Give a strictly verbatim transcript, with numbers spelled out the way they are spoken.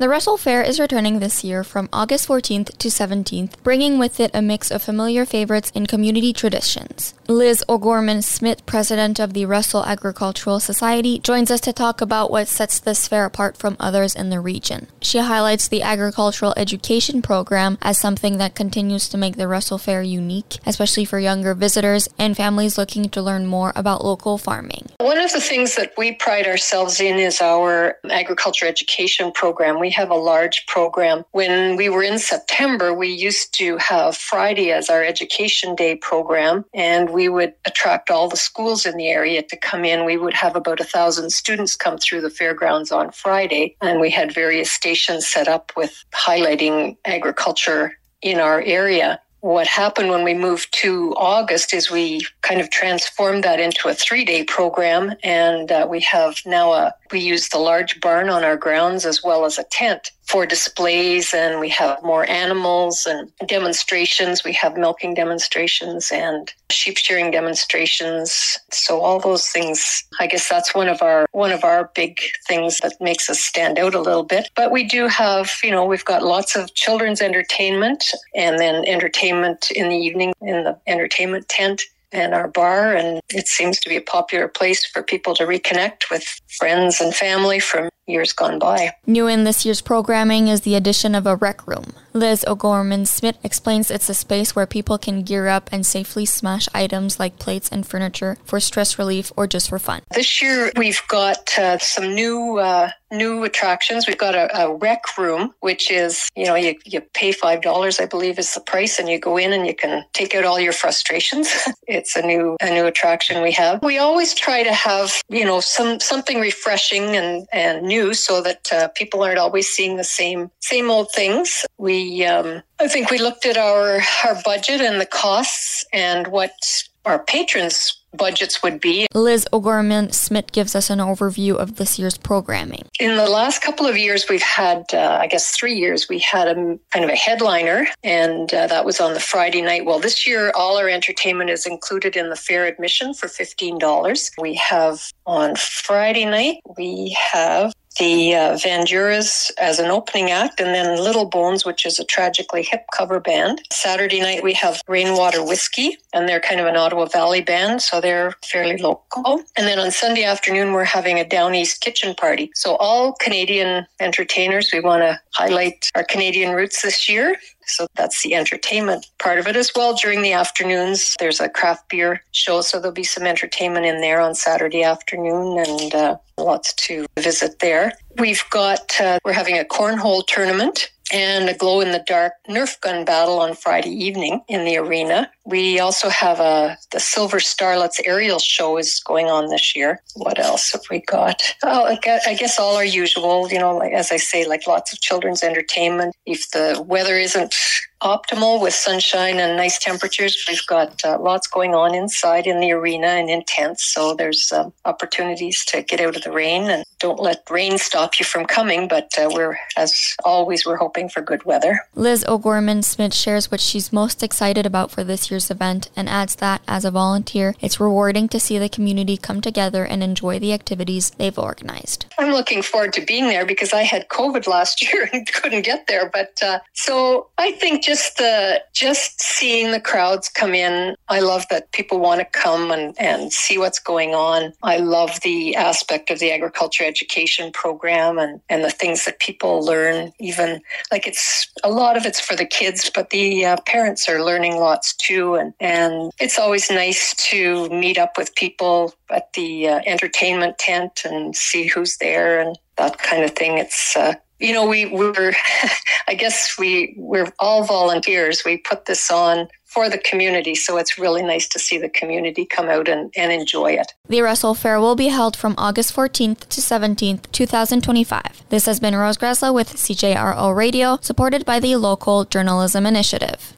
The Russell Fair is returning this year from August fourteenth to seventeenth, bringing with it a mix of familiar favorites and community traditions. Liz O'Gorman-Smith, president of the Russell Agricultural Society, joins us to talk about what sets this fair apart from others in the region. She highlights the agricultural education program as something that continues to make the Russell Fair unique, especially for younger visitors and families looking to learn more about local farming. One of the things that we pride ourselves in is our agriculture education program. We have a large program. When we were in September, we used to have Friday as our education day program, and we would attract all the schools in the area to come in. We would have about a thousand students come through the fairgrounds on Friday, and we had various stations set up with highlighting agriculture in our area. What happened when we moved to August is we kind of transformed that into a three-day program, and uh, we have now a, we use the large barn on our grounds as well as a tent for displays, and we have more animals and demonstrations. We have milking demonstrations and sheep shearing demonstrations. So all those things, I guess that's one of our one of our big things that makes us stand out a little bit. But we do have, you know, we've got lots of children's entertainment, and then entertainment in the evening in the entertainment tent and our bar, and it seems to be a popular place for people to reconnect with friends and family from years gone by. New in this year's programming is the addition of a rec room. Liz O'Gorman-Smith explains it's a space where people can gear up and safely smash items like plates and furniture for stress relief or just for fun. This year we've got uh, some new uh, new attractions. We've got a, a rec room, which is, you know, you, you pay five dollars, I believe is the price, and you go in and you can take out all your frustrations. It's a new a new attraction we have. We always try to have, you know, some something refreshing and, and new so that uh, people aren't always seeing the same same old things. We, um, I think we looked at our, our budget and the costs and what our patrons' budgets would be. Liz O'Gorman-Smith gives us an overview of this year's programming. In the last couple of years, we've had, uh, I guess three years, we had a kind of a headliner, and uh, that was on the Friday night. Well, this year, all our entertainment is included in the fair admission for fifteen dollars. We have on Friday night, we have the uh, Van Duras as an opening act, and then Little Bones, which is a Tragically Hip cover band. Saturday night, we have Rainwater Whiskey, and they're kind of an Ottawa Valley band, so they're fairly local. And then on Sunday afternoon, we're having a Down East kitchen party. So all Canadian entertainers, we want to highlight our Canadian roots this year. So that's the entertainment part of it as well. During the afternoons, there's a craft beer show, so there'll be some entertainment in there on Saturday afternoon, and uh, lots to visit there. We've got, uh, we're having a cornhole tournament and a glow-in-the-dark Nerf gun battle on Friday evening in the arena. We also have a the Silver Starlets aerial show is going on this year. What else have we got? Oh, I guess, I guess all our usual, you know, like, as I say, like lots of children's entertainment. If the weather isn't optimal with sunshine and nice temperatures, we've got uh, lots going on inside in the arena and in tents. So there's um, opportunities to get out of the rain, and don't let rain stop you from coming. But uh, we're, as always, we're hoping for good weather. Liz O'Gorman-Smith shares what she's most excited about for this year's event and adds that, as a volunteer, it's rewarding to see the community come together and enjoy the activities they've organized. I'm looking forward to being there because I had COVID last year and couldn't get there. But uh, so I think just the just seeing the crowds come in, I love that people want to come and, and see what's going on. I love the aspect of the agriculture education program and, and the things that people learn, even like it's a lot of it's for the kids, but the uh, parents are learning lots too. And, and it's always nice to meet up with people at the uh, entertainment tent and see who's there and that kind of thing. It's, uh, you know, we we're, I guess we, we're all volunteers. We put this on for the community, so it's really nice to see the community come out and, and enjoy it. The Russell Fair will be held from August fourteenth to seventeenth, twenty twenty-five. This has been Rose Gressler with C J R O Radio, supported by the Local Journalism Initiative.